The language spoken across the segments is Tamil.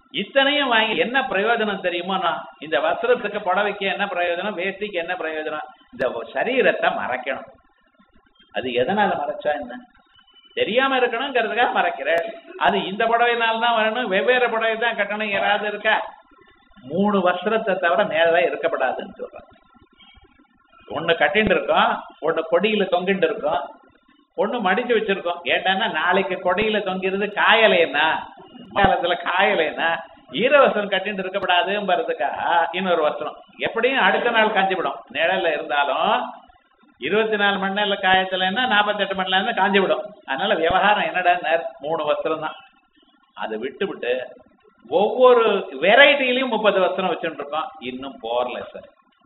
இத்தனையும் வாங்கி என்ன பிரயோஜனம் தெரியுமோ? நான் இந்த வஸ்திரத்துக்கு புடவைக்கு என்ன பிரயோஜனம், வேஷ்டிக்கு என்ன பிரயோஜனம்? இந்த சரீரத்தை மறைக்கணும். அது எதனால மறைச்சா என்ன தெரியாம இருக்கணுங்கிறதுக்காக மறைக்கிறேன். அது இந்த புடவைனால்தான் வரணும், வெவ்வேறு புடவை தான் கட்டணம் யாராவது இருக்கா? 3 வஸ்திரத்தை தவிர மேலே இருக்கப்படாதுன்னு சொல்றாங்க. ஒண்ணு கட்டின்னு இருக்கோம், ஒண்ணு கொடியில தொங்கிட்டு இருக்கோம், ஒண்ணு மடிச்சு வச்சிருக்கோம். ஏட்டான்னா நாளைக்கு கொடியில தொங்கிறது காயலைன்னா, காலத்துல காயலைன்னா ஈரவசனம் கட்டிட்டு இருக்கப்படாதுங்கிறதுக்காக இன்னொரு வஸ்திரம். எப்படியும் அடுத்த நாள் காஞ்சிவிடும். நிழல்ல இருந்தாலும் 24 மணி நேரம் காயத்துலன்னா 48 மணி நேரம் காஞ்சி விடும். அதனால விவகாரம் என்னடா 3 வஸ்திரம் தான். அதை விட்டு ஒவ்வொரு வெரைட்டிலையும் 30 வஸ்திரம் வச்சுட்டு இருக்கோம். இன்னும் போர்ல சார்.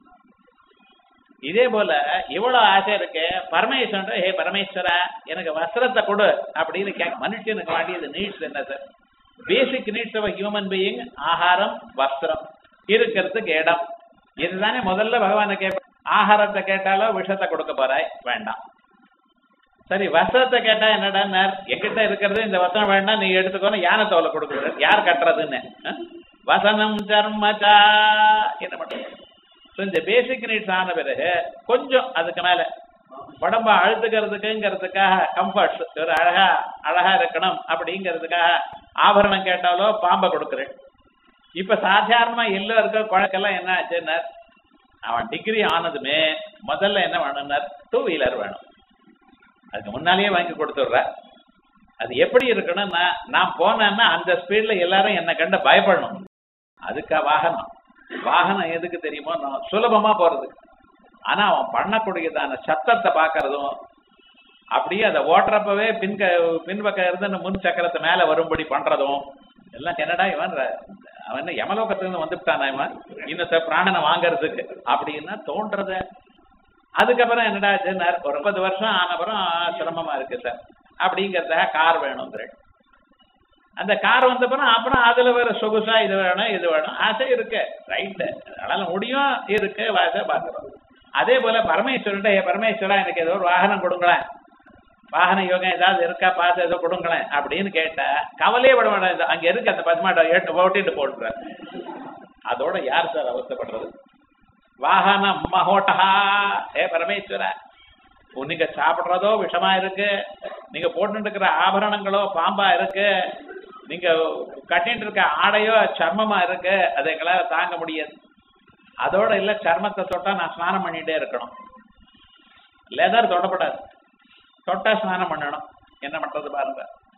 இதே போல இவ்வளவு ஆசை இருக்கு பரமேஸ்வரன். ஹே பரமேஸ்வரா, எனக்கு வஸ்திரத்தை கொடு அப்படின்னு கேட்க. மனுஷனுக்கு வேண்டியது நீட்ஸ் என்ன sir? Basic needs of human being ஆகாரம், வஸ்திரம், இருக்கிறதுக்கு இடம். இதுதானே முதல்ல பகவானை கேட்ப. ஆகாரத்தை கேட்டாலோ விஷத்தை கொடுக்க போறாய், வேண்டாம். சரி, வஸ்திரத்தை கேட்டா என்னடா, என்கிட்ட இருக்கிறது இந்த வஸ்திரம் வேண்டாம், நீ எடுத்துக்கோன்னு யானை தோலை கொடுக்குற. யார் கட்டுறதுன்னு? வசனம் சர்மச்சா என்ன பண்றது? இந்த பேசிக் நீட்ஸ் ஆன பிறகு கொஞ்சம் அதுக்கு மேல உடம்ப அழுத்துக்கிறதுக்குங்கிறதுக்காக கம்ஃபர்ட்ஸ், ஒரு அழகா இருக்கணும் அப்படிங்கிறதுக்காக ஆபரணம் கேட்டாலோ பாம்பை கொடுக்குறேன். இப்ப சாதாரணமா எல்லோருக்கும் குழக்கெல்லாம் என்ன ஆச்சுன்னா, அவன் டிகிரி ஆனதுமே முதல்ல என்ன வேணும்னார், 2 வீலர் வேணும். அதுக்கு முன்னாலேயே வாங்கி கொடுத்துடுற. அது எப்படி இருக்கணும்னா, நான் போனேன்னா அந்த ஸ்பீட்ல எல்லாரும் என்னை கண்ட பயப்படணும். அதுக்கா வாகனம் எதுக்கு தெரியுமோ, நான் சுலபமா போறதுக்கு. ஆனா அவன் பண்ணக்கூடியதான சத்தத்தை பாக்குறதும், அப்படியே அதை ஓட்டுறப்பவே பின்பக்கம் இருந்து முன் சக்கரத்தை மேல வரும்படி பண்றதும் எல்லாம் என்னடா அவன் என்ன யமலோகத்திலிருந்து வந்துட்டானா இவன் இன்னத்த பிராணனை வாங்கறதுக்கு அப்படின்னா தோன்றத. அதுக்கப்புறம் என்னடா ஒரு 50 வருஷம் ஆனப்புறம் சிரமமா இருக்கு சார் அப்படிங்கிறதுக்காக கார் வேணுங்கிற. அந்த கார் வந்தப்பறம் அப்புறம் அதுல வேற சொகுசா இது வேணும் இது வேணும் ஆசை இருக்கு. ரைட்டு, அதனால முடியும் இருக்கு, வாசை பாக்குறோம். அதே போல பரமேஸ்வரன், பரமேஸ்வரா எனக்கு ஏதோ ஒரு வாகனம் கொடுங்களேன், வாகன யோகம் ஏதாவது இருக்கா பார்த்து ஏதோ கொடுங்களேன் அப்படின்னு கேட்டா கவலையே விட மாட்டேன். அங்க இருக்கு அந்த 10 மாட்டை ஓட்டிட்டு போடுற. அதோட யார் சார் அவஸ்தப்படுறது? வாகனம் மகோட்டா. ஏ பரமேஸ்வரா, நீங்க சாப்பிடுறதோ விஷமா இருக்கு, நீங்க போட்டு இருக்கிற ஆபரணங்களோ பாம்பா இருக்கு, நீங்க கட்டிட்டு இருக்க ஆடையோ சர்மமா இருக்கு, அதை எங்களால தாங்க முடியாது. அதோட இல்ல சர்மத்தை தொட்டா நான் ஸ்நானம் பண்ணிட்டே இருக்கணும், லெதர் தொடப்படாது, தொட்டா ஸ்நானம் பண்ணணும். என்ன பண்றது பாருங்க.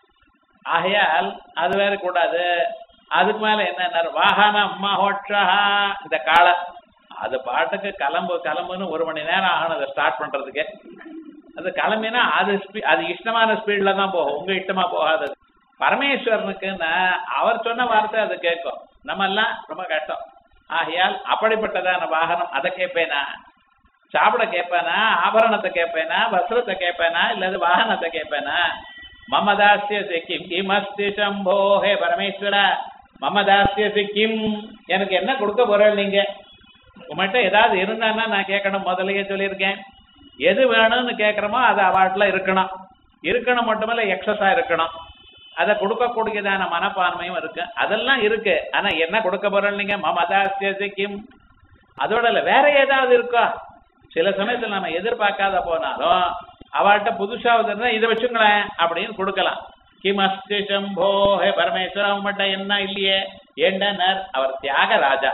ஆகையால் அது வேற கூடாது. அதுக்கு மேல என்ன, வாகனம் மகோட்சா. இந்த காலை அது பாட்டுக்கு கிளம்புன்னு 1 மணி நேரம் ஆகணும் அதை ஸ்டார்ட் பண்றதுக்கு. அது கிளம்பினா அது இஷ்டமான ஸ்பீட்ல தான் போகும், உங்க இஷ்டமா போகாது. பரமேஸ்வரனுக்குன்னா அவர் சொன்ன வார்த்தை அது கேட்கும், நம்ம எல்லாம் ரொம்ப கஷ்டம். ஆகையால் அப்படிப்பட்டதான வாகனம் அதை கேட்பேனா, சாப்பிட கேட்பேனா, ஆபரணத்தை கேட்பேனா, வஸ்திரத்தை கேட்பேனா, இல்லது வாகனத்தை கேட்பேனா? மமதாசிய சிக்கிம் கிமஸ்தி சம்போ. ஹே பரமேஸ்வரா, மமதாசிய சிக்கிம், எனக்கு என்ன கொடுக்க போறேன் நீங்க? உங்கள்கிட்ட ஏதாவது இருந்தான்னா நான் கேட்கணும். முதலையே சொல்லியிருக்கேன், எது வேணும்னு கேட்கறோமோ அது அவாட்டில் இருக்கணும் மட்டுமல்ல எக்ஸஸா இருக்கணும். அதை கொடுக்கக்கூடியதான மனப்பான்மையும் இருக்கு, அதெல்லாம் இருக்கு. ஆனா என்ன கொடுக்க போறோம் நீங்க? மமதாசிய சிக்கிம். அதோட இல்ல வேற ஏதாவது இருக்கா? சில சமயத்தில் நம்ம எதிர்பார்க்காத போனாலும் அவள்கிட்ட புதுசாக இதை வச்சுங்களேன் அப்படின்னு கொடுக்கலாம். கிம் அஸ்தி சம்போ. ஹே பரமேஸ்வரன், அவங்ககிட்ட என்ன இல்லையே. ஏண்டனர் அவர் தியாகராஜா.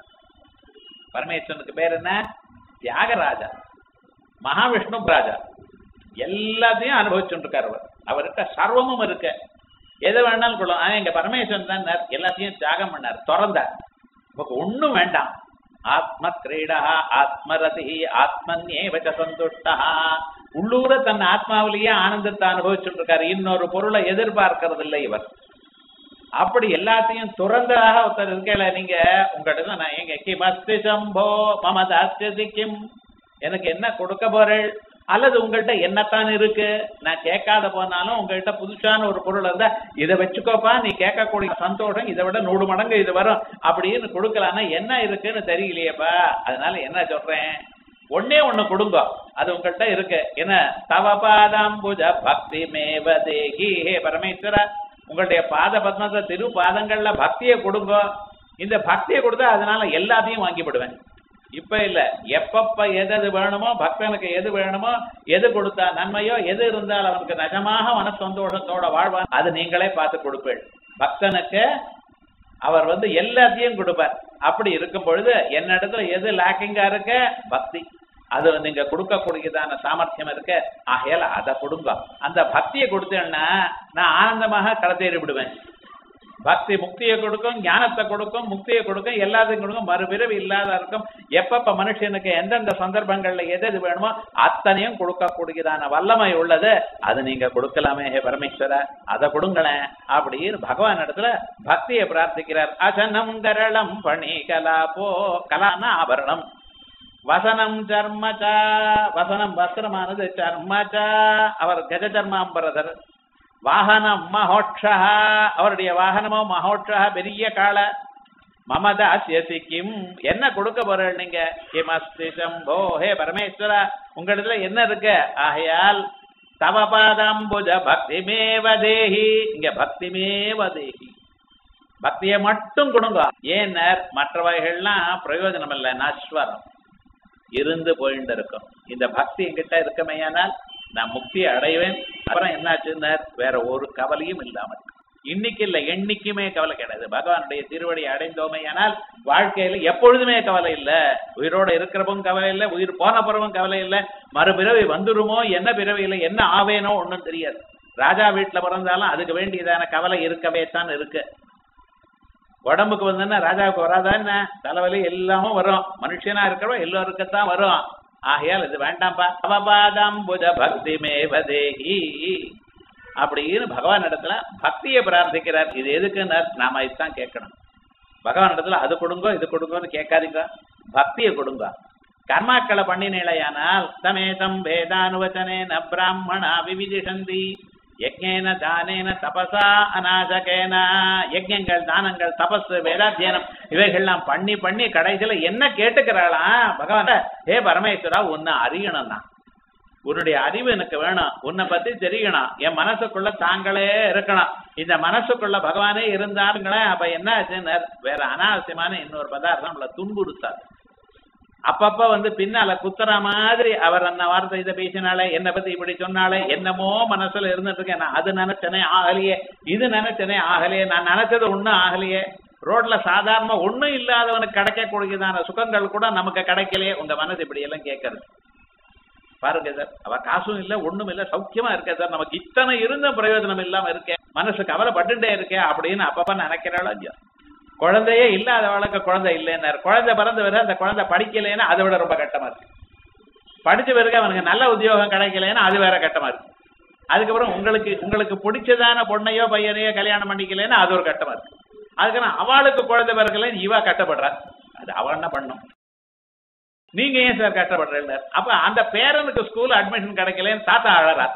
பரமேஸ்வரனுக்கு பேர் என்ன? தியாகராஜா, மகாவிஷ்ணு ராஜா. எல்லாத்தையும் அனுபவிச்சுட்டு இருக்காரு அவர். அவர்கிட்ட சர்வமும் இருக்கு, எதை வேணாலும் கொள்ளும். ஆனா எங்க பரமேஸ்வரன் தான் எல்லாத்தையும் தியாகம் பண்ணார், திறந்தார். நமக்கு ஒண்ணும் வேண்டாம். ஆத்ம கிரீடா ஆத்மரதி ஆத்மன்யேவச சந்துஷ்டா. உள்ளூர தன் ஆத்மாவிலேயே ஆனந்தத்தை அனுபவிச்சுட்டு இருக்காரு, இன்னொரு பொருளை எதிர்பார்க்கறது இல்லை இவர். அப்படி எல்லாத்தையும் துறந்ததாக ஒருத்தர் இருக்கல. நீங்க உங்கள்கிட்ட தான் நான் எங்க கிம் அஸ்தி சம்போ மமதாஸ்தி கிம், எனக்கு என்ன கொடுக்க போறேள்? அல்லது உங்கள்கிட்ட என்னத்தான் இருக்கு, நான் கேட்காத போனாலும் உங்கள்கிட்ட புதுசான ஒரு பொருள் இருந்தா இதை வச்சுக்கோப்பா, நீ கேட்கக்கூடிய சந்தோஷம் இதை விட 100 மடங்கு இது வரும் அப்படின்னு கொடுக்கலான்னா என்ன இருக்குன்னு தெரியலையேப்பா. அதனால என்ன சொல்றேன், ஒன்னே ஒண்ணு கொடுங்க, அது உங்கள்கிட்ட இருக்கு. என்ன? தவ பாதாம்புஜ பக்தி மேவ தேகி. ஹே பரமேஸ்வர, உங்களுடைய பாத பத்மத்தை திரு பாதங்கள்ல பக்தியை கொடுங்க. இந்த பக்தியை கொடுத்தா அதனால எல்லாத்தையும் வாங்கிவிடுவேன். இப்ப இல்ல, எப்பப்ப எது வேணுமோ, பக்தனுக்கு எது வேணுமோ, எது கொடுத்தா நன்மையோ, எது இருந்தால் அவனுக்கு நிஜமாக மன சந்தோஷத்தோட வாழ்வான், அது நீங்களே பார்த்து கொடுப்பேன். பக்தனுக்கு அவர் எல்லாத்தையும் கொடுப்பார். அப்படி இருக்கும் பொழுது என்னிடத்துல எது லேக்கிங்கா இருக்க, பக்தி, அது நீங்க கொடுக்கக்கூடியதான சாமர்த்தியம் இருக்கு. ஆகையால அதை கொடுங்க. அந்த பக்தியை கொடுத்தேன்னா நான் ஆனந்தமாக கடத்தேறி விடுவேன். பக்தி முக்தியை கொடுக்கும், ஞானத்தை கொடுக்கும், முக்தியை கொடுக்கும், எல்லாத்தையும் கொடுக்கும், மறுபிறவி இல்லாத இருக்கும். எப்பப்ப மனுஷனுக்கு எந்தெந்த சந்தர்ப்பங்கள்ல எது வேணுமோ அத்தனையும் கொடுக்கக்கூடியதான வல்லமை உள்ளது. அது நீங்க கொடுக்கலாமே ஹே பரமேஸ்வர, அதை கொடுங்களேன் அப்படின்னு பகவான் இடத்துல பக்தியை பிரார்த்திக்கிறார். அசனம் கரளம் பணி கலாபோ, கலான ஆபரணம், வசனம் சர்மச்சா, வசனம் வஸ்திரமானது, சர்மச்சா அவர் கஜ சர்மாம்பரதர், வாகனம் மகோட்சா அவருடைய வாகனமோ மகோட்சா பெரிய கால, மமதாசியசி கிம் என்ன கொடுக்க போறேன் நீங்க, கிமஸ்தி சம்போ ஹே பரமேஸ்வரா உங்களிடத்துல என்ன இருக்கு, ஆகையால் தவ பாதாம்புஜ பக்திமேவ தேஹி, இங்க பக்திமேவ தேஹி, பக்தியை மட்டும் கொடுங்க. ஏன்னர் மற்றவைகள்லாம் பிரயோஜனம் இல்லை, நஸ்வரம் இருந்து போயிட்டு இருக்கும். இந்த பக்தி என்கிட்ட இருக்கமையானால் நான் முக்தியை அடைவேன். அப்புறம் என்னாச்சுன்னா வேற ஒரு கவலையும் இல்லாமல், இன்னைக்கு இல்லை என்னைக்குமே கவலை கிடையாது. பகவானுடைய திருவடியை அடைந்தோமையானால் வாழ்க்கையில எப்பொழுதுமே கவலை இல்லை. உயிரோட இருக்கிறப்பவும் கவலை இல்லை, உயிர் போன பிறவும் கவலை இல்லை, மறுபிறவி வந்துருமோ என்ன பிறவியில என்ன ஆவேனோ ஒன்றும் தெரியாது. ராஜா வீட்டுல பிறந்தாலும் அதுக்கு வேண்டியதான கவலை இருக்கவே தான் இருக்கு. உடம்புக்கு வந்தா ராஜாவுக்கு வராதா என்ன, தலைவலி எல்லாமும் வரும். மனுஷனா இருக்கிறோம் எல்லோருக்குத்தான் வரும். ஆகையால் இது வேண்டாம்பா, அவபாதாம்புஜ பக்தி மேவதேஹி அப்படின்னு பகவான் இடத்துல பக்தியை பிரார்த்திக்கிறார். இது எதுக்குன்னு நாம இதுதான் கேட்கணும். பகவான் இடத்துல அது கொடுங்க இது கொடுங்கன்னு கேட்காதீங்க, பக்தியை கொடுங்க. கர்மாக்களை பண்ணினேலையானால் சமேதம் வேதானுவச்சனேன பிராமணா விவிதிஷந்தி யஜ்ஞேன தானேன தபசா அநாசகேன, யஜ்ஞங்கள் தானங்கள் தபஸ் வேதாத்தியனம் இவைகள்லாம் பண்ணி பண்ணி கடைசியில என்ன கேட்டுக்கிறாளாம் பகவான், ஹே பரமேஸ்வரா உன்னை அறியணும்னா, உன்னுடைய அறிவு எனக்கு வேணும், உன்னை பத்தி தெரியணும், என் மனசுக்குள்ள தாங்களே இருக்கணும். இந்த மனசுக்குள்ள பகவானே இருந்தாருங்களே, அப்ப என்ன ஆச்சுன்னு வேற அனாவசியமான இன்னொரு பதார்த்தம் நம்மளை துன்புறுத்தாது. அப்பப்ப பின்னால குத்துற மாதிரி அவர் அந்த வார்த்தை இதை பேசினாலே, என்னை பத்தி இப்படி சொன்னாலே, என்னமோ மனசுல இருந்துட்டு இருக்கேன். நான் அது நினைச்சனே ஆகலையே, இது நினைச்சனே ஆகலையே, நான் நினைச்சது ஒண்ணும் ஆகலையே. ரோட்ல சாதாரண ஒண்ணும் இல்லாதவனுக்கு கிடைக்கக்கூடியதான சுகங்கள் கூட நமக்கு கிடைக்கலையே. உங்க மனசு இப்படி எல்லாம் கேட்கறது பாருங்க சார். அவ காசும் இல்லை ஒண்ணும் இல்லை, சௌக்கியமா இருக்கேன் சார், நமக்கு இத்தனை இருந்த பிரயோஜனம் இல்லாம இருக்கேன், மனசு கவலைப்பட்டுட்டே இருக்கேன் அப்படின்னு அப்பப்ப நினைக்கிறாளோ இல்லையோ. குழந்தையே இல்லாதவளுக்கு குழந்தை இல்லைன்னாரு, குழந்தை பிறந்து வர அந்த குழந்தை படிக்கலைன்னா அதை விட ரொம்ப கட்டமா இருக்கு. படிச்சு பிறகு அவனுக்கு நல்ல உத்தியோகம் கிடைக்கலைன்னா அது வேற கட்டமா இருக்கு. அதுக்கப்புறம் உங்களுக்கு பிடிச்சதான பொண்ணையோ பையனையோ கல்யாணம் பண்ணிக்கலைன்னா அது ஒரு கட்டமா இருக்கு. அதுக்கப்புறம் அவளுக்கு குழந்தை பிறக்கலைன்னு இவா கட்டப்படுறா, அது அவ என்ன பண்ணும், நீங்க ஏன் சார் கஷ்டப்படுறீங்க. அப்ப அந்த பேரனுக்கு ஸ்கூல் அட்மிஷன் கிடைக்கலன்னு தாத்தா அழறா,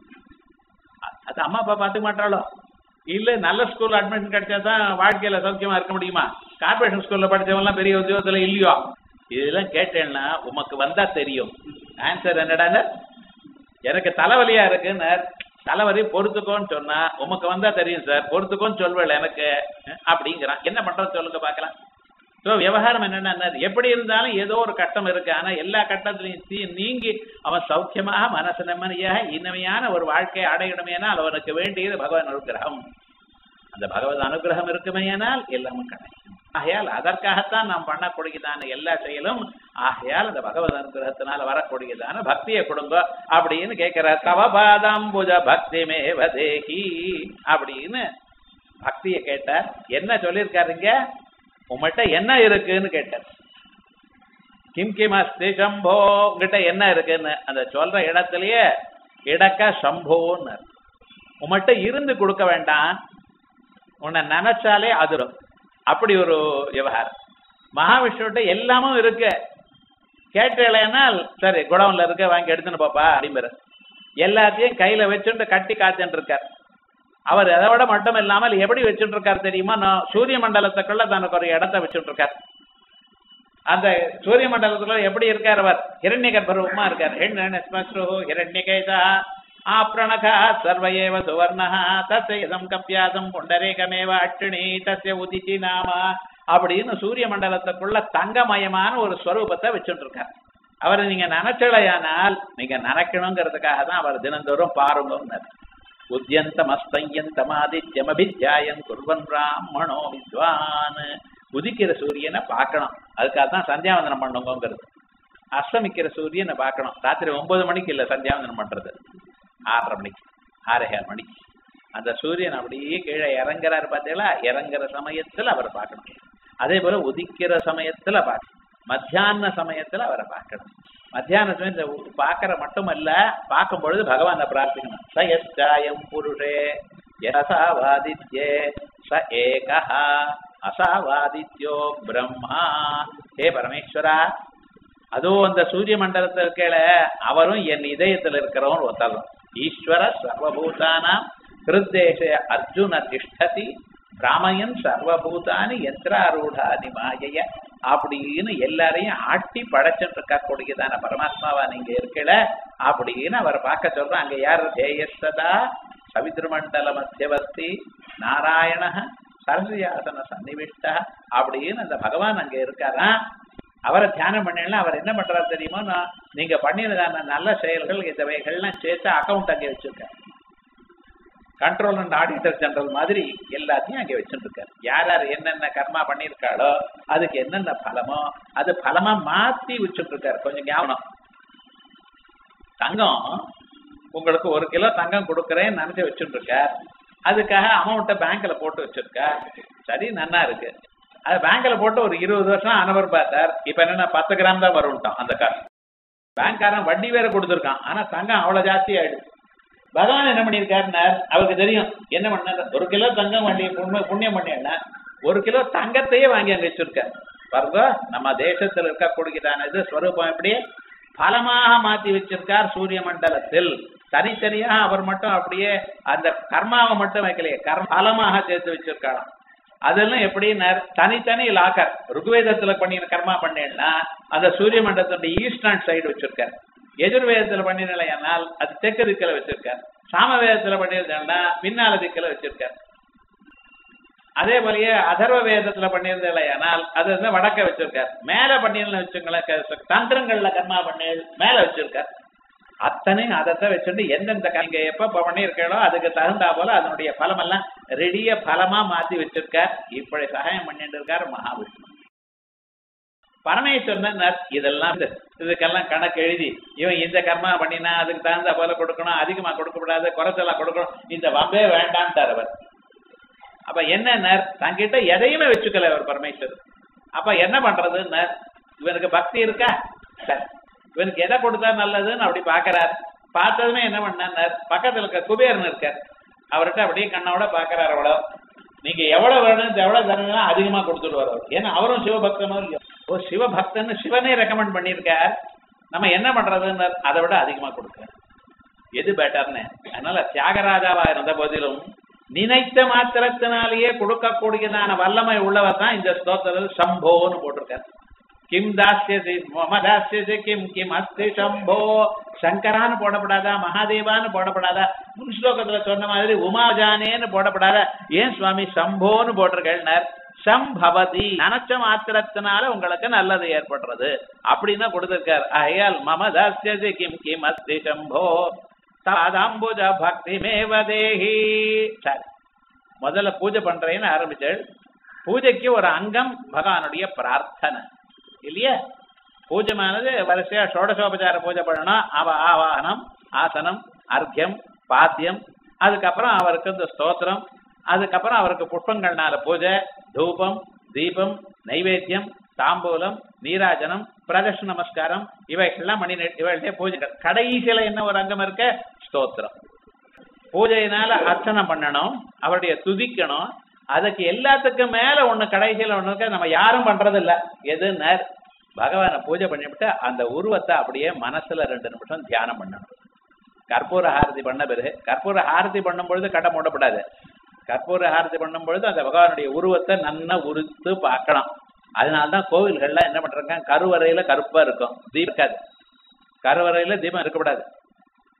அது அம்மா அப்பா பார்த்துக்க மாட்டாளோ. இல்ல நல்ல ஸ்கூல் அட்மிஷன் கிடைச்சாதான் வாழ்க்கையில சௌக்கியமா இருக்க முடியுமா, கார்பரேஷன் ஸ்கூல்ல படிச்சவங்கலாம் பெரிய உத்தியோகத்துல இல்லையோ. இதெல்லாம் கேட்டேன்னா உமக்கு வந்தா தெரியும். ஆன்சர் என்னடாங்க, எனக்கு தலைவலியா இருக்குன்னு, தலைவலி பொறுத்துக்கோன்னு சொன்னா உமக்கு வந்தா தெரியும் சார், பொறுத்துக்கோன்னு சொல்வேன் எனக்கு அப்படிங்கிறான். என்ன பண்றது சொல்லுங்க பாக்கலாம். ஸோ விவகாரம் என்னன்னா, எப்படி இருந்தாலும் ஏதோ ஒரு கட்டம் இருக்கு. ஆனா எல்லா கட்டத்திலையும் நீங்கி அவன் சௌக்கியமாக மனசு நிம்மதியாக இனிமையான ஒரு வாழ்க்கையை அடையணுமேனால் அவனுக்கு வேண்டியது பகவான் அனுகிரகம். அந்த பகவத் அனுகிரகம் இருக்குமேயானால் எல்லாமும் கிடைக்கும். ஆகையால் அதற்காகத்தான் நாம் பண்ணக்கூடியதான எல்லா செயலும். ஆகையால் அந்த பகவத் அனுகிரகத்தினால வரக்கூடியதான பக்தியை கொடுங்க அப்படின்னு கேட்கிறார். தவபாதாம்புஜ பக்திமே வதேகி அப்படின்னு பக்தியை கேட்டார். என்ன சொல்லியிருக்காருங்க, உங்கள்கிட்ட என்ன இருக்குன்னு கேட்டார். கிம் கிம் அஸ்தி சம்போ, உங்ககிட்ட என்ன இருக்குன்னு அந்த சொல்ற இடத்துலயே இடக்க சம்போன்னு உங்கள்கிட்ட இருந்து கொடுக்க வேண்டாம், உன்னை நினைச்சாலே அதிரும். அப்படி ஒரு விவகாரம். மகாவிஷ்ணுகிட்ட எல்லாமும் இருக்கு, கேட்டேனால் சரி குடவுன்ல இருக்க வாங்கி எடுத்துன்னு பாப்பா அப்படிங்கிற எல்லாத்தையும் கையில வச்சுட்டு கட்டி காத்துட்டு இருக்கார். அவர் அதை விட மட்டும் இல்லாமல் எப்படி வச்சுட்டு இருக்காரு தெரியுமா, நான் சூரிய மண்டலத்துக்குள்ள தனக்கு ஒரு இடத்த வச்சுட்டு இருக்கார். அந்த சூரிய மண்டலத்துக்குள்ள எப்படி இருக்கார் அவர், ஹிரண்ய கர்ப்பரூபமா இருக்கார். ஹிரண்யகேதா ஆப்ரணகா சர்வயேவ சுவர்ணஹ தஸ்யதம் கப்யாசம் புண்டரேகமேவ அட்சிணி தஸ்ய உதிதி நாம அப்படின்னு சூரிய மண்டலத்துக்குள்ள தங்கமயமான ஒரு ஸ்வரூபத்தை வச்சுட்டு இருக்கார். அவரை நீங்க நினைச்சலையானால் நீங்க நினைக்கணுங்கிறதுக்காக தான் அவர் தினந்தோறும் பாருங்க. உத்யந்தமஸ்தயந்தமாதித்யமபித்யாயன் குர்வன் பிராமணோ வித்வான். உதிக்கிற சூரியனை பார்க்கணும், அதுக்காக தான் சந்தியாவந்தனம் பண்ணுங்கிறது. அஸ்தமிக்கிற சூரியனை பார்க்கணும். ராத்திரி 9 மணிக்கு இல்லை சந்தியாவந்தனம் பண்றது, 6:30 மணிக்கு 6:15 மணிக்கு. அந்த சூரியன் அப்படியே கீழே இறங்குறாரு பார்த்தீங்களா, இறங்குற சமயத்துல அவரை பார்க்கணும். அதே போல உதிக்கிற சமயத்துல பார்க்கணும், மத்தியான சமயத்துல அவரை பார்க்கணும். மத்தியான சமயம் பார்க்கற மட்டுமல்ல, பார்க்கும் பொழுது பகவானை பிரார்த்திக்கணும். ச யஸ்சாயம் புருஷே யசாவாதித்யே ச ஏகஹ அசாவாதித்யோ பிரம்மா. ஹே பரமேஸ்வரா, அதுவும் அந்த சூரிய மண்டலத்தில் இருக்கல அவரும் என் இதயத்தில் இருக்கிறவன் ஒருத்தரும். ஈஸ்வர சர்வபூதானாம் ஹிருத்தேஷ அர்ஜுன திஷ்டதி பிராமயன் சர்வபூதானி யந்திராரூடானி மாயைய அப்படின்னு எல்லாரையும் ஆட்டி படைச்சுட்டு இருக்கக்கூடியதான பரமாத்மாவா நீங்க இருக்கல அப்படின்னு அவர் பார்க்க சொல்றோம். அங்க யார்? தேயஸ்ததா சவித்ருமண்டல மத்தியவர்த்தி நாராயண சரசியாசன சன்னிவிஷ்ட அப்படின்னு அந்த பகவான் அங்க இருக்காரா. அவரை தியானம் பண்ணலாம். அவர் என்ன பண்றாரு தெரியுமா? நீங்க பண்ணினதான நல்ல செயல்கள் இந்தவைகள்லாம் சேர்த்து அக்கௌண்ட் அங்கே வச்சிருக்காரு. கண்ட்ரோல் அண்ட் ஆடிட்டர் ஜெனரல் மாதிரி எல்லாத்தையும் அங்கே வச்சுட்டு இருக்காரு. யார் யார் என்னென்ன கர்மா பண்ணியிருக்காளோ அதுக்கு என்னென்ன பலமோ அது பலமா மாத்தி வச்சுட்டு இருக்காரு. கொஞ்சம் ஞாபகம், தங்கம் உங்களுக்கு 1 கிலோ தங்கம் கொடுக்குறேன்னு நினைச்சு வச்சுட்டு இருக்கார். அதுக்காக அமௌண்ட்டை பேங்க்ல போட்டு வச்சிருக்கா. சரி, நன்னா இருக்கு. அது பேங்க்ல போட்டு ஒரு 20 வருஷம் அனவர் பார்த்தார். இப்ப என்னன்னா 10 கிராம் தான் வரும்ட்டான் அந்த காசு. பேங்க்காரன் வட்டி வேற கொடுத்துருக்கான். ஆனா தங்கம் அவ்வளவு ஜாஸ்தி ஆயிடுது. பகவான் என்ன பண்ணியிருக்காருன்னா அவருக்கு தெரியும் என்ன பண்ண. 1 கிலோ தங்கம் வண்டி புண்ணியம் பண்ணியா 1 கிலோ தங்கத்தையே வாங்கி அங்க வச்சிருக்காரு. பாருங்க, நம்ம தேசத்தில் இருக்கக்கூடியதான இது ஸ்வரூபம் எப்படி பலமாக மாத்தி வச்சிருக்கார். சூரிய மண்டலத்தில் தனித்தனியாக அவர் மட்டும் அப்படியே அந்த கர்மாவை மட்டும் வைக்கலையே, பலமாக சேர்த்து வச்சிருக்காராம். அதெல்லாம் எப்படின்னா தனித்தனி லாக்கர். ருக்வேதத்துல பண்ணின கர்மா பண்ணேன்னா அந்த சூரிய மண்டலத்துடைய ஈஸ்டர்ன் சைடு வச்சிருக்காரு. எதிர்வேதத்துல பண்ணினால் அது தெற்கு திக்கில வச்சிருக்காரு. சாமவேதத்துல பண்ணியிருந்தேன்னா பின்னால திக்கில வச்சிருக்காரு. அதே போலயே அதர்வ வேதத்துல பண்ணியிருந்தேனால் அது வந்து வடக்க வச்சிருக்காரு. மேல பண்ணிருந்த வச்சுங்களேன், தந்திரங்கள்ல கர்மா பண்ணி மேல வச்சிருக்காரு. அத்தனையும் அதைத்தான் வச்சுட்டு எந்தெந்த நீங்க எப்ப பண்ணியிருக்கோ அதுக்கு தகுந்தா போல அதனுடைய பலம் எல்லாம் ரெடிய பலமா மாத்தி வச்சிருக்கார். இப்படி சகாயம் பண்ணிட்டு இருக்காரு மகாவிஷ்ணு. பரமேஸ்வரன் இதெல்லாம் இதுக்கெல்லாம் கணக்கு எழுதி இவன் இந்த கர்மா பண்ணினா அதுக்கு தகுந்த போல கொடுக்கணும், அதிகமா கொடுக்கக்கூடாது, குறைச்சலா கொடுக்கணும், இந்த வம்பே வேண்டான்ட்டார் அவர். அப்ப என்ன தங்கிட்ட எதையுமே வச்சுக்கல அவர் பரமேஸ்வரர். அப்ப என்ன பண்றதுன்னு இவனுக்கு பக்தி இருக்கா, இவனுக்கு எதை கொடுத்தா நல்லதுன்னு அப்படி பாக்குறாரு. பார்த்ததுமே என்ன பண்ணார், பக்கத்துல இருக்க குபேரன் இருக்கார், அவர்கிட்ட அப்படியே கண்ணோட பாக்குறாரு. அவ்வளவு நீங்க எவ்வளவு வேணும் எவ்வளவு தரணும் அதிகமா கொடுத்துட்டு வர்றாரு. ஏன்னா அவரும் சிவபக்தனும் இல்லையோ, ஓ சிவபக்தன்னு சிவனே ரெக்கமெண்ட் பண்ணியிருக்கார். நம்ம என்ன பண்றதுன்னு அதை விட அதிகமா கொடுக்க எது பெட்டர்னு. அதனால தியாகராஜாவா இருந்த போதிலும் நினைத்த மாத்திரத்தினாலேயே கொடுக்கக்கூடியதான வல்லமை உள்ளவர் தான் இந்த ஸ்தோத்திரத்தில் சம்போன்னு போட்டிருக்காரு. கிம் தாஸ்யசி மம தாஸ்யசி கிம் கிம் அஸ்தி சம்போ. சங்கரான்னு போடப்படாதா, மகாதேவான்னு போடப்படாதா, முன் ஸ்லோகத்துல சொன்ன மாதிரி உமாஜானேன்னு போடப்படாதா, ஏன் சுவாமி சம்போன்னு போட்டிருக்கேன். சம்பவதி நினைச்ச மாத்திரத்தினால உங்களுக்கு நல்லது ஏற்படுறது அப்படின்னு கொடுத்திருக்காரு. ஆகையால் மம தாஸ்யசி கிம் கிம் அஸ்தி சம்போ தாதாம்புஜ பக்தி மேவதேஹி. சரி, முதல்ல பூஜை பண்றேன்னு ஆரம்பிச்சாள். பூஜைக்கு ஒரு அங்கம் பகவானுடைய பிரார்த்தனை இல்லையா? பூஜைமானது வரிசையா ஷோடசோபச்சார பூஜை பண்ணணும். ஆவாகனம், ஆசனம், அர்க்கியம், பாத்தியம், அதுக்கப்புறம் அவருக்கு இந்த ஸ்தோத்திரம், அதுக்கப்புறம் அவருக்கு புஷ்பங்கள்னால பூஜை, தூபம், தீபம், நைவேத்தியம், தாம்பூலம், நீராஜனம், பிரதர்ஷன நமஸ்காரம், இவைகள்லாம் இவைகளுடைய பூஜைகள். கடைசியில என்ன ஒரு அங்கம் இருக்க, ஸ்தோத்திரம். பூஜையினால அர்ச்சனை பண்ணணும், அவருடைய துதிக்கணும். அதுக்கு எல்லாத்துக்கும் மேல ஒண்ணு கடைசியில ஒண்ணு இருக்க, நம்ம யாரும் பண்றது இல்ல. எதுன்னு பகவானை பூஜை பண்ணிவிட்டு அந்த உருவத்தை அப்படியே மனசுல 2 நிமிஷம் தியானம் பண்ணணும். கற்பூர ஆரத்தி பண்ண பிறகு, கற்பூர ஆரத்தி பண்ணும் பொழுது கடை மூடப்படாது. கற்பூர ஆரத்தி பண்ணும் பொழுது அந்த பகவானுடைய உருவத்தை நல்லா உறுத்து பார்க்கணும். அதனால்தான் கோவில்கள்லாம் என்ன பண்றாங்க, கருவறையில கருப்பா இருக்கும், தீபம் இருக்காது. கருவறையில தீபம் இருக்கக்கூடாது.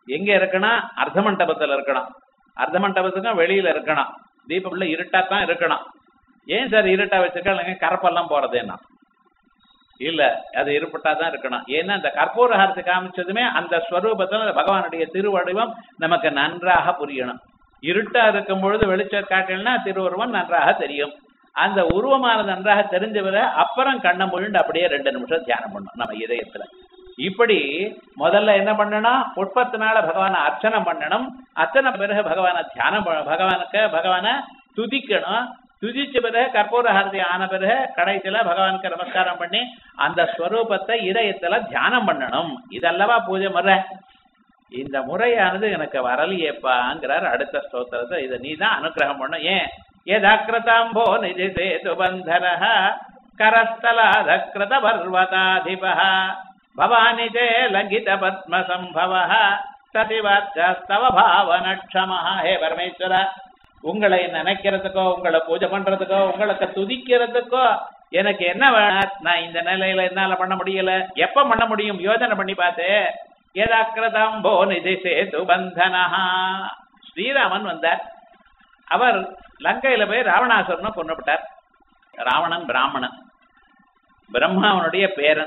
எங்க இருக்கணும்? அர்த்த மண்டபத்துல இருக்கணும். அர்த்த மண்டபத்துக்கும் வெளியில இருக்கணும். தீபம் உள்ள இருட்டாத்தான் இருக்கணும். ஏன் சார் இருட்டா வச்சிருக்கா? கரப்பெல்லாம் போறதுன்னா இல்ல, அது இருப்பட்டாதான் இருக்கணும். ஏன்னா இந்த கற்பூர ஹாரத்தை காமிச்சதுமே அந்த ஸ்வரூபத்துல பகவானுடைய திருவடிவம் நமக்கு நன்றாக புரியணும். இருட்டா இருக்கும் பொழுது வெளிச்சம் காட்டலன்னா திருவுருவம் நன்றாக தெரியும். அந்த உருவமானது நன்றாக தெரிஞ்சவரை அப்புறம் கண்ணை முழுண்டு அப்படியே 2 நிமிஷம் தியானம் பண்ணணும் நம்ம இதயத்துல. இப்படி முதல்ல என்ன பண்ணணும்? புஷ்பத்தினால பகவானை அர்ச்சனை பண்ணணும். அர்ச்சனை பிறகு பகவானை தியானம் பகவானை துதிக்கணும். துதிச்ச பிறகு கற்பூர ஹாரதி ஆன பிறகு கடைசியில பகவானுக்கு நமஸ்காரம் பண்ணி அந்த ஸ்வரூபத்தை இதயத்துல தியானம் பண்ணணும். இதல்லவா பூஜை முறை. இந்த முறையானது எனக்கு வரலையேப்பாங்கிறார் அடுத்த ஸ்தோத்திரத்தை. இதை நீ தான் அனுகிரகம் பண்ணும். ஏன்? யதாக்கிருதாம்போ நிஜி சேது பந்தரஹ கரஸ்தலாதக்ருத பர்வதாதிபஹ பவானிஜே லங்கித பத்ம சம்பவஹ சதிவாச்சஸ்தவ பாவனக்ஷமஹ. ஹே பரமேஸ்வர, உங்களை நினைக்கிறதுக்கோ உங்களை பூஜை பண்றதுக்கோ உங்களுக்கு துதிக்கிறதுக்கோ எனக்கு என்ன வேணும்? நான் இந்த நிலையில என்னால பண்ண முடியல. எப்ப பண்ண முடியும்? யோசனை பண்ணி பார்த்து. யதாக்கிருதாம்போ நிஜி சேது பந்தனஹ. ஸ்ரீராமன் வந்தார். அவர் லங்கையில போய் ராவணாசுரனை கொண்டுவிட்டார். ராவணன் பிராமணன், பிரம்மாவனுடைய பேரன்.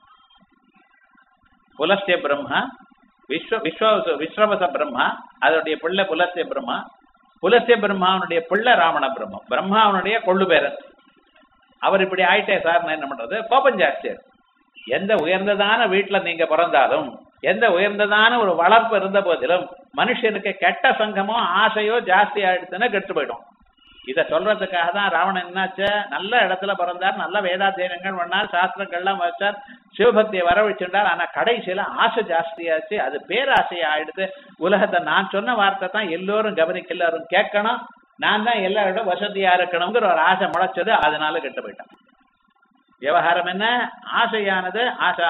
புலஸ்திய பிரம்மா, விஸ்வவச பிரம்மா, அதனுடைய பிள்ளை புலஸ்திய பிரம்மா. புலஸ்திய பிரம்மாவனுடைய பிள்ளை ராவண பிரம்மம், பிரம்மாவனுடைய கொள்ளு பேரன். அவர் இப்படி ஆயிட்டே சார், என்ன பண்றது? கோபம் ஜாஸ்தி. எந்த உயர்ந்ததான வீட்டுல நீங்க பிறந்தாலும், எந்த உயர்ந்ததான ஒரு வளர்ப்பு இருந்த போதிலும் மனுஷனுக்கு கெட்ட சங்கமோ ஆசையோ ஜாஸ்தி ஆயிடுச்சுன்னா கெட்டு போயிடும். இதை சொல்றதுக்காக தான் ராவணன் என்னாச்சு, நல்ல இடத்துல பிறந்தார், நல்ல வேதாத்தியனங்கள் பண்ணார், சாஸ்திரங்கள்லாம் வச்சார், சிவபக்தியை வரவழைச்சுட்டார். ஆனா கடைசியில ஆசை ஜாஸ்தியாச்சு. அது பேராசை ஆயிடுது. உலகத்தை நான் சொன்ன வார்த்தை தான் எல்லோரும் கவனிக்க, எல்லாரும் கேட்கணும், நான் தான் எல்லாரோட வசதியா இருக்கணுங்கிற ஒரு ஆசை முளைச்சது. அதனால கெட்டு போயிட்டான். விவகாரம் என்ன? ஆசையானது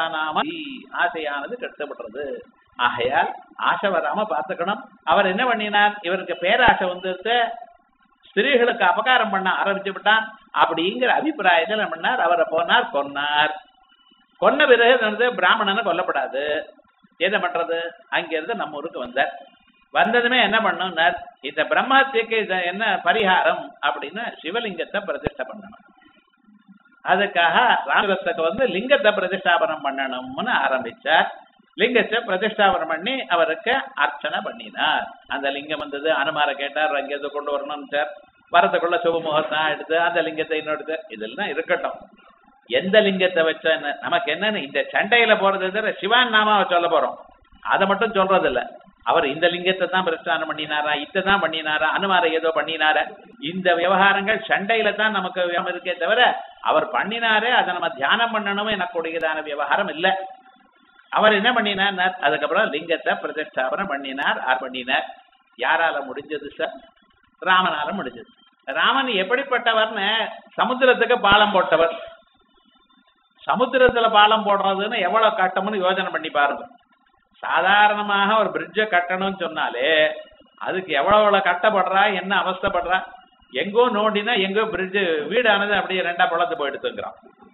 ஆசையானது கெடுத்தப்படுறது. ஆகையால் ஆசை வராம பார்த்துக்கணும். அவர் என்ன பண்ணினார்? இவருக்கு பேராசை வந்துட்டு ஸ்திரீகளுக்கு அபகாரம் பண்ண ஆரம்பிச்சு விட்டான். அப்படிங்கிற அபிப்பிராயத்தில் என்ன பண்ணார்? அவரை போனார், கொன்னார். கொன்ன பிறகு பிராமணனை கொல்லப்படாது. என்ன பண்றது? அங்கிருந்து நம்ம ஊருக்கு வந்தார். வந்ததுமே என்ன பண்ணார்? இந்த பிரம்மஹத்தியக்கு என்ன பரிகாரம் அப்படின்னு சிவலிங்கத்தை பிரதிஷ்டை பண்ணணும். அதுக்காக ராமரத்துக்கு லிங்கத்தை பிரதிஷ்டாபனம் பண்ணணும்னு ஆரம்பிச்சார். லிங்கத்தை பிரதிஷ்டாபனம் பண்ணி அவருக்கு அர்ச்சனை பண்ணினார். அந்த லிங்கம் வந்தது. அனுமார கேட்டார், அங்கேருந்து கொண்டு வரணும்னு சார். வரத்துக்குள்ள சுபமுகத்தான் எடுத்து அந்த லிங்கத்தை இன்னொடுத்து இதெல்லாம் இருக்கட்டும். எந்த லிங்கத்தை வச்ச நமக்கு என்னன்னு இந்த சண்டையில போறது சிவான் நாமாவை சொல்ல போறோம். அதை மட்டும் சொல்றது இல்ல. அவர் இந்த லிங்கத்தை தான் பிரஸ்தானம் பண்ணினாரா, இதான் பண்ணினாரா, அனுமார ஏதோ பண்ணினாரா, இந்த விவகாரங்கள் சண்டையில தான் நமக்கு இருக்கே தவிர அவர் பண்ணினாரே அதை நம்ம தியானம் பண்ணணும் எனக்கூடியதான விவகாரம் இல்லை. அவர் என்ன பண்ணினார்? அதுக்கப்புறம் லிங்கத்தை பிரதிஷ்டாபனம் பண்ணினார். யாரால முடிஞ்சது சார்? ராமனால முடிஞ்சது. ராமன் எப்படிப்பட்டவர்னு சமுத்திரத்துக்கு பாலம் போட்டவர். சமுத்திரத்துல பாலம் போடுறதுன்னு எவ்வளவு கட்டம்னு யோசனை பண்ணி பாருங்க. சாதாரணமாக ஒரு பிரிட்ஜை கட்டணும்னு சொன்னாலே அதுக்கு எவ்வளவு கட்டப்படுறா, என்ன அவஸ்தைப்படுறா. எங்கோ நோண்டினா எங்கோ பிரிட்ஜு வீடானது அப்படியே 2ஆ பழத்து போயிடுத்துங்கிறான்.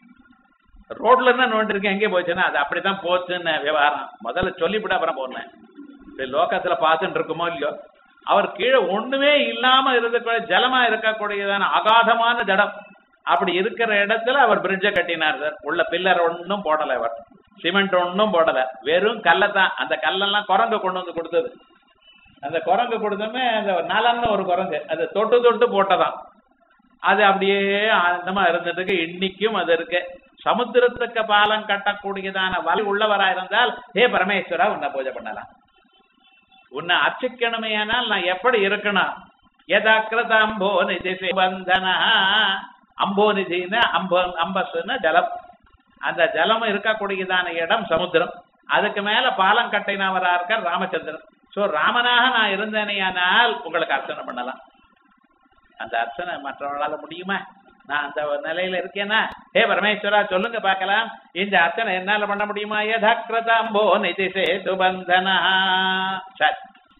ரோட்ல இருந்தா நோண்டி இருக்கேன், எங்கே போச்சுன்னா அது அப்படித்தான் போச்சுன்னு விவகாரம். முதல்ல சொல்லிவிட்டு அப்புறம் போனேன். லோகத்துல பார்த்துட்டு இருக்குமோ இல்லையோ, அவர் கீழே ஒண்ணுமே இல்லாம இருக்க ஜலமா இருக்கக்கூடியதான அகாதமான ஜடம். அப்படி இருக்கிற இடத்துல அவர் பிரிட்ஜை கட்டினார் சார். உள்ள பில்லர் ஒன்னும் போடலை, அவர் சிமெண்ட் ஒன்னும் போடல, வெறும் கல்லைத்தான். அந்த கல்லெல்லாம் குரங்கு கொண்டு வந்து கொடுத்தது. அந்த குரங்கு கொடுத்தோமே அந்த நலன்னு ஒரு குரங்கு, அது தொட்டு தொட்டு போட்டதான். அது அப்படியே ஆனந்தமா இருந்ததுக்கு இன்னைக்கும் அது இருக்கு. சமுத்திரத்துக்கு பாலம் கட்டக்கூடியதான வலி உள்ளவரா இருந்தால், ஹே பரமேஸ்வரா, உன்னை பூஜை பண்ணலாம். உன்னை அர்ச்சிக்கணுமே ஆனால் நான் எப்படி இருக்கணும்? யதாக்கிருத அம்போ நிதி பந்தன. அம்போ நிதினா அம்பஸ்ன்னு ஜலம். அந்த ஜலம் இருக்கக்கூடியதான இடம் சமுத்திரம். அதுக்கு மேல பாலம் கட்டினவரா இருக்கார் ராமச்சந்திரன். சோ ராமனாக நான் இருந்தேனையானால் உங்களுக்கு அர்ச்சனை பண்ணலாம். அந்த அர்ச்சனை மற்றவர்களால முடியுமா? நான் அந்த நிலையில இருக்கேன்னா, ஹே பரமேஸ்வரா சொல்லுங்க பார்க்கலாம், இந்த அர்ச்சனை என்னால பண்ண முடியுமா? யதாக்கிருதாம்போ நிதி சேது பந்தனா. சரி,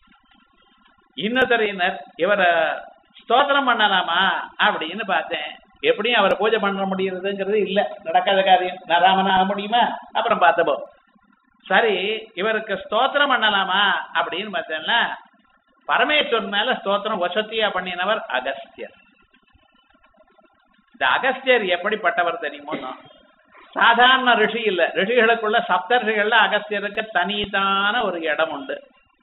இன்னொருத்தர் இவரை ஸ்தோத்திரம் பண்ணலாமா அப்படின்னு பார்த்தேன். எப்படியும் அவரை பூஜை பண்ண முடியறதுங்கிறது இல்ல, நடக்காத காரியம். நான் ராமனாக முடியுமா? அப்புறம் பார்த்தப்போ சரி இவருக்கு ஸ்தோத்திரம் பண்ணலாமா அப்படின்னு பார்த்தேன்னா பரமேஸ்வரன் மேல ஸ்தோத்திரம் வசத்தியா பண்ணினவர் அகஸ்தியர். இந்த அகஸ்தியர் எப்படிப்பட்டவர் தெரியுமோ, சாதாரண ரிஷி இல்ல. ரிஷிகளுக்குள்ள சப்தர்ஷிகள்ல அகஸ்தியருக்கு தனித்தான ஒரு இடம் உண்டு.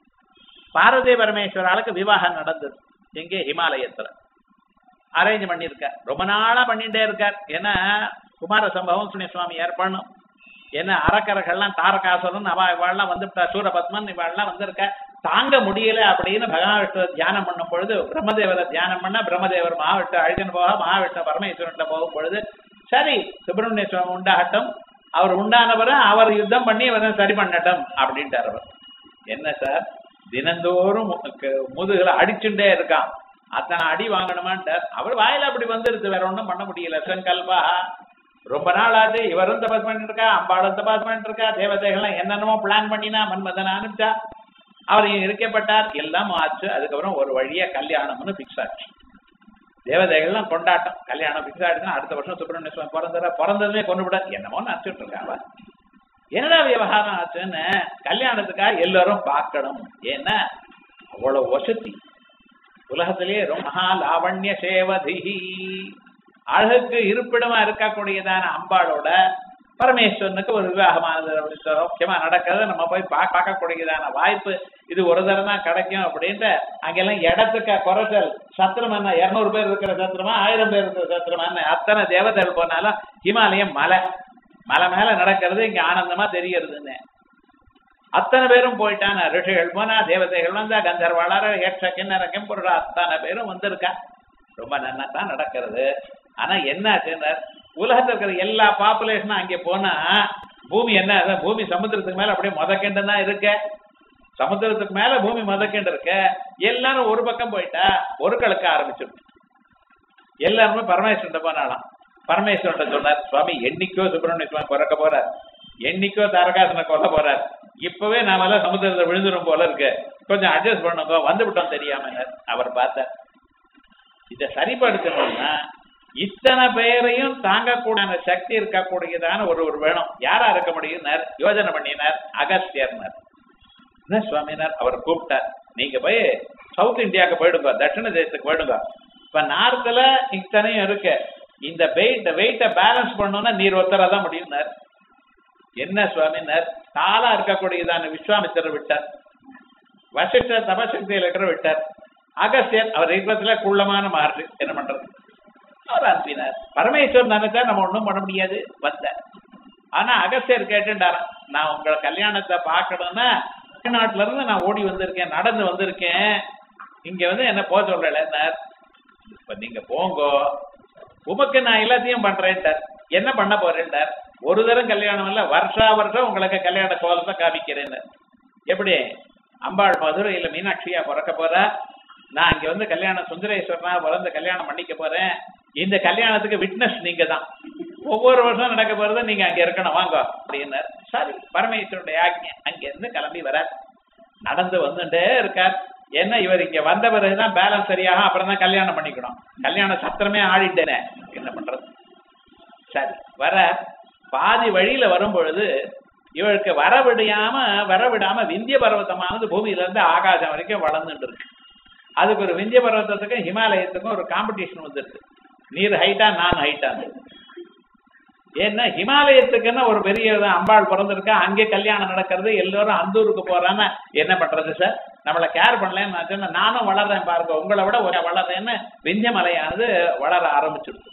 பார்வதி பரமேஸ்வராளுக்கு விவாகம் நடந்தது. எங்கே? ஹிமாலயத்துல அரேஞ்ச் பண்ணியிருக்கார். ரொம்ப நாளா பண்ணிட்டே இருக்கார். ஏன்னா குமார சம்பவம் சுனிசுவாமி ஏற்படணும். ஏன்னா அரக்கர்கள்லாம் தாரகாசுரன் இவாள்லாம் வந்துட்டா, சூரபத்மன் இவாள்லாம் வந்திருக்க, தாங்க முடியல அப்படின்னு பகவான் தியானம் பண்ணும் பொழுது பிரம்மதேவரை தியானம் பண்ண பிரம்மதேவர் மகாவிஷ்ணு அழிக்கணும் போக மகாவிஷ்ணு பரமேஸ்வரன் போகும் பொழுது சரி சுப்பிரமணிய சுவாமி உண்டாகட்டும், அவர் உண்டானவரும் அவர் யுத்தம் பண்ணி அவரை சரி பண்ணட்டும் அப்படின்ட்டார். அவர் என்ன சார் தினந்தோறும் முதுகுல அடிச்சுட்டே இருக்கான், அத்தனை அடி வாங்கணுமான்ட்டார். அவர் வாயில அப்படி வந்துருது, வேற ஒன்றும் பண்ண முடியல. சங்கல்பா ரொம்ப நாள் ஆச்சு. இவரும் தபாஸ் பண்ணிட்டு இருக்கா, அம்பாளும் தபாஸ் பண்ணிட்டு இருக்கா, தேவதைகள்லாம் என்னென்னமோ பிளான் பண்ணினா மன்மதனை அனுப்பிச்சா, அவர் இருக்கப்பட்டார், எல்லாம் ஆச்சு. அதுக்கப்புறம் ஒரு வழியா கல்யாணம்னு பிக்ஸ் ஆச்சு. தேவதைகள்லாம் கொண்டாட்டம், கல்யாணம் பிக்ஸ் ஆயிடுச்சுன்னா அடுத்த வருஷம் சுப்பிரமணிய சுவாமி பிறந்ததுமே கொண்டு விட என்னமோ நினைச்சிட்டு இருக்காங்க. என்னடா விவகாரம் ஆச்சுன்னு கல்யாணத்துக்காக எல்லாரும் பார்க்கணும். ஏன்னா அவ்வளவு வசதி உலகத்திலேயே ரொம்ப லாவண்ய சேவதிஹி, அழகுக்கு இருப்பிடமா இருக்கக்கூடியதான அம்பாளோட பரமேஸ்வரனுக்கு ஒரு விவாகமானது முக்கியமா நடக்கிறது. நம்ம போய் பார்க்கக்கூடியதான வாய்ப்பு இது ஒரு தரம் தான் கிடைக்கும் அப்படின்ட்டு அங்கெல்லாம் இடத்துக்கு குறைச்சல். சத்திரம் என்ன 200 பேர் இருக்கிற சத்திரமா 1000 பேர் இருக்கிற சத்திரமான்னு அத்தனை தேவதைகள் போனாலும் ஹிமாலயம் மலை மேல நடக்கிறது இங்க ஆனந்தமா தெரியறதுன்னு அத்தனை பேரும் போயிட்டான. ரிஷிகள் போனா, தேவதைகள் வந்தா, கந்தர்வாளர் ஏற்ற கிண்ணற கெம்புருடா அத்தனை பேரும் வந்திருக்கா. ரொம்ப நன்னா தான் நடக்கிறது. ஆனா என்ன ஆச்சுன்னா உலகத்தில் இருக்கிற எல்லா பாப்புலேஷனும் அங்கே போனா பூமி என்ன, பூமி சமுத்திரத்துக்கு மேல அப்படியே முதக்கெண்டு தான் இருக்க. சமுத்திரத்துக்கு மேல பூமி முதக்கெண்டு இருக்க. எல்லாரும் ஒரு பக்கம் போயிட்டா ஒரு கலக்க ஆரம்பிச்சிடும். எல்லாருமே பரமேஸ்வரன் போனாலாம். பரமேஸ்வரன் சொன்னார், சுவாமி என்னைக்கோ சுப்பிரமணிய சுவாமி பிறக்க போறார், என்னைக்கோ தாரகாசனை கொல்ல போறார், இப்பவே நாமெல்லாம் சமுத்திரத்தை விழுந்துரும் போல இருக்கு, கொஞ்சம் அட்ஜஸ்ட் பண்ணுங்க, வந்து விட்டோம் தெரியாம. அவர் பார்த்தார், இதை சரிப்படுத்தணும்னா இத்தனை பேரையும் தாங்கக்கூடிய சக்தி இருக்கக்கூடியதான ஒரு வேணும். யாரா இருக்க முடியும்? யோஜனை பண்ணினார். அகஸ்தியர்னர். என்ன சுவாமினார்? அவர் கூப்பிட்டார், நீங்க போய் சவுத் இந்தியாவுக்கு போயிடுங்க, தட்சிண தேசத்துக்கு போயிடுங்க. இப்ப நார்த்ல இத்தனையும் இருக்கு, இந்த வெயிட்ட பேலன்ஸ் பண்ணணும்னா நீர் ஒத்தரா தான் முடியும்னார். என்ன சுவாமினார்? தாளா இருக்கக்கூடியதான விஸ்வாமித்திரர் விட்டார், வசிஷ்டர் தபசக்தியில் இருக்கிற விட்டார், அகஸ்தியர் அவர் இருக்கிறதுல குள்ளமான மாறு. என்ன பண்றது? அவர் அனுப்பினார். பரமேஸ்வரன் நினைச்சா நம்ம ஒன்றும் பண்ண முடியாது. வந்த ஆனா அகஸ்தியர் கேட்டுட்டாராம், நான் உங்களை கல்யாணத்தை பார்க்கணும்னா தமிழ்நாட்டுல இருந்து நான் ஓடி வந்திருக்கேன், நடந்து வந்திருக்கேன், இங்க வந்து என்ன போக சொல்றேன். இப்ப நீங்க போங்கோ, உமக்கு நான் எல்லாத்தையும் பண்றேன்ட்டார். என்ன பண்ண போறேன்ட்டார்? ஒரு தரம் கல்யாணம் இல்ல, வருஷா வருஷம் உங்களுக்கு கல்யாண கோலத்தை காமிக்கிறேன்னு. எப்படி? அம்பாள் மதுரையில மீனாட்சியா பிறக்க போற, நான் இங்க வந்து கல்யாணம் சுந்தரேஸ்வரனா பிறந்து கல்யாணம் பண்ணிக்க போறேன், இந்த கல்யாணத்துக்கு விட்னஸ் நீங்க தான், ஒவ்வொரு வருஷம் நடக்க போறத நீங்க அங்க இருக்கணும், வாங்க அப்படின்னார். சரி, பரமேஸ்வரனுடைய ஆக்ஞை. அங்க இருந்து கிளம்பி வர நடந்து வந்துட்டே இருக்கார். என்ன இவர் இங்க வந்த பிறகுதான் பேலன்ஸ் சரியாக, அப்புறம் தான் கல்யாணம் பண்ணிக்கணும். கல்யாண சத்திரமே ஆடிட்டேனே, என்ன பண்றது? சரி, வர பாதி வழியில வரும் பொழுது இவருக்கு வரவிடாம விந்திய பர்வதமானது பூமியில இருந்து ஆகாசம் வரைக்கும் வளர்ந்துட்டு இருக்கு. அதுக்கு ஒரு விந்திய பர்வதத்துக்கும் ஹிமாலயத்துக்கும் ஒரு காம்படிஷன் வந்துருக்கு, நீர் ஹைட்டா நான் ஹைட்டான்னு. ஏன்னா ஹிமாலயத்துக்குன்னா ஒரு பெரிய அம்பாள் பிறந்திருக்கா, அங்கே கல்யாணம் நடக்கிறது, எல்லாரும் அந்த ஊருக்கு போறான்னு. என்ன பண்றது சார், நம்மளை கேர் பண்ணலன்னு நான் சொன்னேன். நானும் வளர்றேன் பாருங்க, உங்களை விட வளர்றேன்னு விந்திய மலையானது வளர ஆரம்பிச்சுடுது.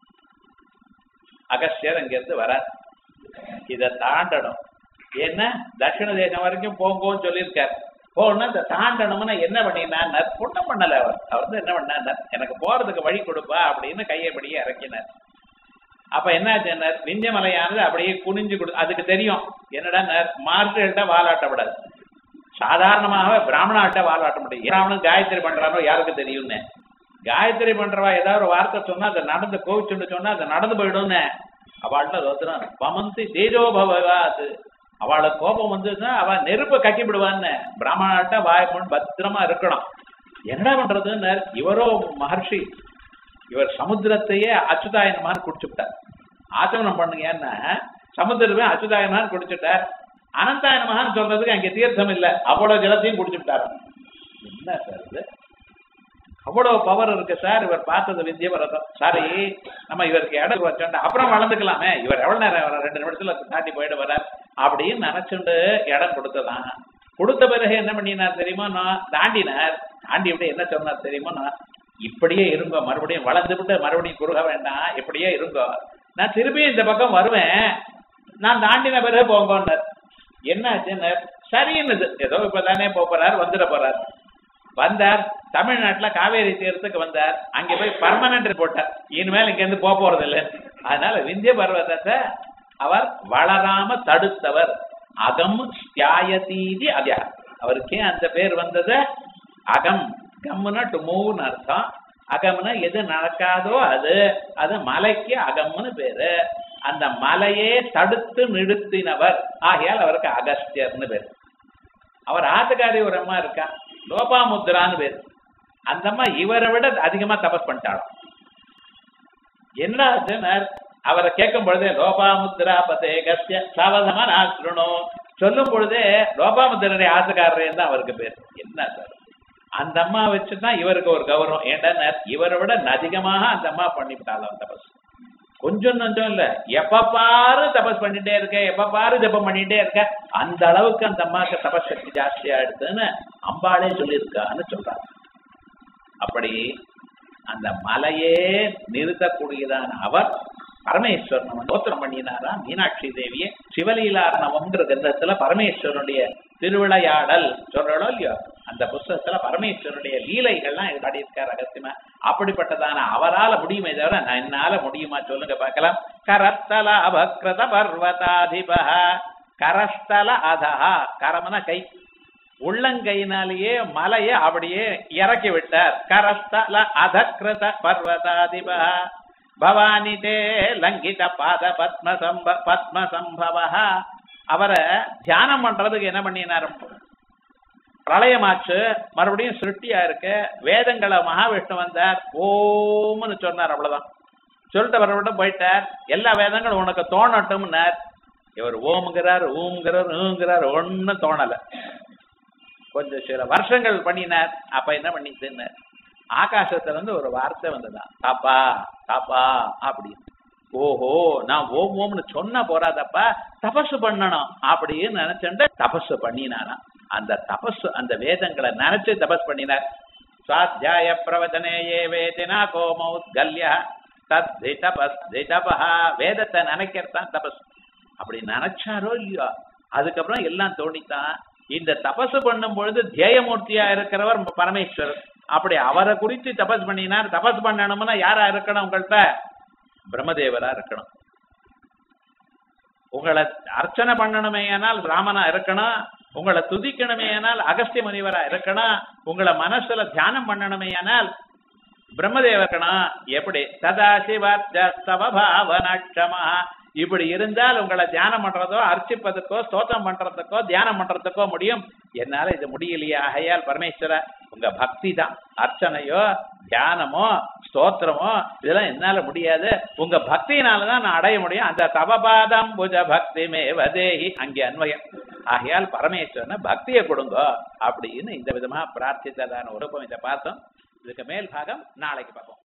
அகஸ்தியர் அங்கிருந்து வர இதை தாண்டணும். ஏன்னா தட்சிண தேசம் வரைக்கும் போங்கோன்னு சொல்லியிருக்காரு. போகணும்னா இந்த தாண்டணும்னா என்ன பண்ணினார்? ஒன்றும் பண்ணல. அவர் வந்து என்ன பண்ணார், எனக்கு போறதுக்கு வழி கொடுப்பா அப்படின்னு கையப்படியே இறக்கினார். அப்ப என்ன விந்திய மலையானது அப்படியே குனிஞ்சு கொடு. அதுக்கு தெரியும் என்னடா, மார்கழ்கிட்ட வாலாட்டப்படாது, சாதாரணமாக பிராமணாட்ட வாலாட்ட முடியும். பிராமணன் காயத்ரி பண்றானோ யாருக்கு தெரியும்னு. காயத்ரி பண்றவா ஏதாவது ஒரு வார்த்தை சொன்னா அதை நடந்து கோவிச்சுன்னு சொன்னா அதை நடந்து போயிடும்னு. அவள்கிட்ட ரோத்துறான் பமந்தி தேஜோபவாது, அவளை கோபம் வந்துன்னா அவ நெருப்பை கட்டி விடுவான்னு. பிராமணாட்ட வாய்ப்புன்னு பத்திரமா இருக்கணும். என்ன பண்றதுன்னு, இவரோ மகர்ஷி, இவர் சமுத்திரத்தையே அச்சுதாயனமான குடிச்சுட்டார். ஆச்சமனம் பண்ணுங்க, என்ன சமுத்திரமே அச்சுதாயனான்னு குடிச்சுட்டார். அனந்தாய நமகான்னு சொல்றதுக்கு அங்கே தீர்த்தம் இல்லை, அவ்வளவு ஜலத்தையும் குடிச்சுட்டாரு. என்ன சார் இது, அவ்வளவு பவர் இருக்கு சார். இவர் பார்த்தது வித்யபரதம். சாரி, நம்ம இவருக்கு இடம் வச்சோண்டா அப்புறம் வளர்ந்துக்கலாமே, இவர் எவ்வளவு நேரம் 2 நிமிஷத்துல தாண்டி போயிட்டு வர்றார் அப்படின்னு நினைச்சுண்டு இடம் கொடுத்ததான். கொடுத்த பிறகு என்ன பண்ணினார் தெரியுமா, நான் தாண்டினார். தாண்டி விட்டு என்ன சொன்னார் தெரியுமா, நான் இப்படியே இருங்கோ, மறுபடியும் வளர்ந்து விட்டு மறுபடியும் குறுக வேண்டாம், இப்படியே இருங்கோ, நான் திரும்பியும் இந்த பக்கம் வருவேன், நான் தாண்டின பிறகு போங்கன்னார். என்ன ஆச்சுன்னு சரின்னுது, ஏதோ இப்பதானே போறார், வந்துட போறார். வந்தார், தமிழ்நாட்டுல காவேரி தீரத்துக்கு வந்தார். அங்க போய் பர்மனன்ட் போட்டார், இனிமேல் இங்க இருந்து போறது இல்லை. அதனால விந்திய பர்வதத்தை அவர் வளராம தடுத்தவர். அகம் தியாயதீதி அவ்யா, அவருக்கே அந்த பேர் வந்தது அகம். கம்முனா டு மூவ்னு அர்த்தம். அகம்னா எது நடக்காதோ அது மலைக்கு அகம்னு பேரு. அந்த மலையே தடுத்து நிறுத்தினவர், ஆகையால் அவருக்கு அகஸ்தியர்னு பேரு. அவர் ஆத்துக்காரி ஒரு அம்மா இருக்கா, லோபாமுத்ரான்னு பேரு. அந்த அம்மா இவரை விட அதிகமா தபஸ் பண்ணிட்டாலும். என்ன ஆச்சுன்னா அவரை கேட்கும் பொழுதே லோபாமுத்ரா பதே கஸ்ய சவதமா நாஸ்ருணோ சொல்லும் பொழுதே லோபாமுத்ரனுடைய ஆத்துக்காரரே தான் அவருக்கு பேர். என்ன சார், அந்த அம்மா வச்சுதான் இவருக்கு ஒரு கௌரவம். ஏன்டா இவரை விட அதிகமாக அந்த அம்மா பண்ணிவிட்டாலும் தபஸ். கொஞ்சம் நஞ்சம் இல்ல, எப்ப பாரு தபஸ் பண்ணிட்டே இருக்க, எப்ப பாரு ஜபம் பண்ணிட்டே இருக்க. அந்த அளவுக்கு அந்த அம்மாவுக்கு தபஸ் சக்தி ஜாஸ்தியா எடுத்துன்னு அம்பாளே சொல்லியிருக்கான்னு சொல்றாங்க. அப்படி அந்த மலையே நிறுத்தக்கூடியதான அவர் பரமேஸ்வரன் ஸ்தோத்திரம் பண்ணினாரா. மீனாட்சி தேவியை சிவலீலார்ணவம்ங்கிற கிரந்தத்துல பரமேஸ்வரனுடைய திருவிளையாடல் சொல்றோம் இல்லையோ, அந்த புஸ்தகத்துல பரமேஸ்வரனுடைய லீலைகள்லாம் பாடியிருக்கார் அகஸ்தியமா. அப்படிப்பட்டதான அவரால் முடியுமே தவிர நான் என்னால முடியுமா சொல்லுங்க பார்க்கலாம். கரஸ்தல அபக்ரத பர்வதாதிப, கரஸ்தல அதஹா, கரமன கை, உள்ளங்கையினாலேயே மலையை அப்படியே இறக்கி விட்டார். கரஸ்தல அதக்ரத பர்வதாதிப பவானி தே லங்கித பாத பத்ம சம்பவ. அவரை தியானம் பண்றதுக்கு என்ன பண்ணினார், பிரளயமாச்சு, மறுபடியும் சிருஷ்டியா இருக்கு, வேதங்களை மகாவிஷ்ணு வந்தார், ஓம்னு சொன்னார். அவ்வளவுதான் சொல்லிட்டு வரவிட்டு போயிட்டார். எல்லா வேதங்களும் உனக்கு தோணட்டும்னார். இவர் ஓம்ங்கிறார், ஊங்கிறார், ஊங்கிறார், ஒன்னும் தோணல. கொஞ்சம் சில வருஷங்கள் பண்ணினார். அப்ப என்ன பண்ணிட்டுன்னார், ஆகாசத்துல இருந்து ஒரு வார்த்தை வந்ததான், தாப்பா தாப்பா அப்படின்னு. ஓஹோ, நான் ஓம் ஓம்னு சொன்ன போறாதப்பா, தபசு பண்ணணும் அப்படின்னு நினைச்சுட்டு தபசு பண்ணினாராம். அந்த தபசு, அந்த வேதங்களை நினைச்சு தபஸ் பண்ணினார். சுவாத்தியாய பிரவச்சனே ஏ வேதினா கோமௌத்கல்யா தத்தி தபஸ் திடபஹா. வேதத்தை நினைக்கிறதான் தபஸ். அப்படி நினைச்சாரோ இல்லையோ, அதுக்கப்புறம் எல்லாம் தோணித்தான். இந்த தபசு பண்ணும் பொழுது தியேயமூர்த்தியா இருக்கிறவர் பரமேஸ்வரர். அப்படி அவரை குறித்து தபஸ் பண்ணினார். தபஸ் பண்ணணும்னா யாரா இருக்கணும், உங்கள்கிட்ட பிரம்மதேவரா இருக்கணும். உங்களை அர்ச்சனை பண்ணணுமே ஆனால் ராமனா இருக்கணும். உங்களை துதிக்கணுமே ஆனால் அகஸ்திய முனிவரா இருக்கணும். உங்களை மனசுல தியானம் பண்ணணுமே ஆனால் பிரம்மதேவ இருக்கணும். எப்படி சதாசிவபாவனட்சமா, இப்படி இருந்தால் உங்களை தியானம் பண்றதோ அர்ச்சிப்பதற்கோ ஸ்தோத்திரம் பண்றதுக்கோ தியானம் பண்றதுக்கோ முடியும். என்னால இது முடியலையா, ஆகையால் பரமேஸ்வர உங்க பக்தி தான், அர்ச்சனையோ தியானமோ ஸ்தோத்திரமோ இதெல்லாம் என்னால முடியாது, உங்க பக்தியினாலதான் நான் அடைய முடியும். அந்த தவபாதம் புஜ பக்தி மேவதேஹி, அங்கே அன்வயம். ஆகையால் பரமேஸ்வரனை பக்தியை கொடுங்க அப்படின்னு இந்த விதமா பிரார்த்தித்ததான ஒரு இதை பார்த்தோம். இதுக்கு மேல் பாகம் நாளைக்கு பார்ப்போம்.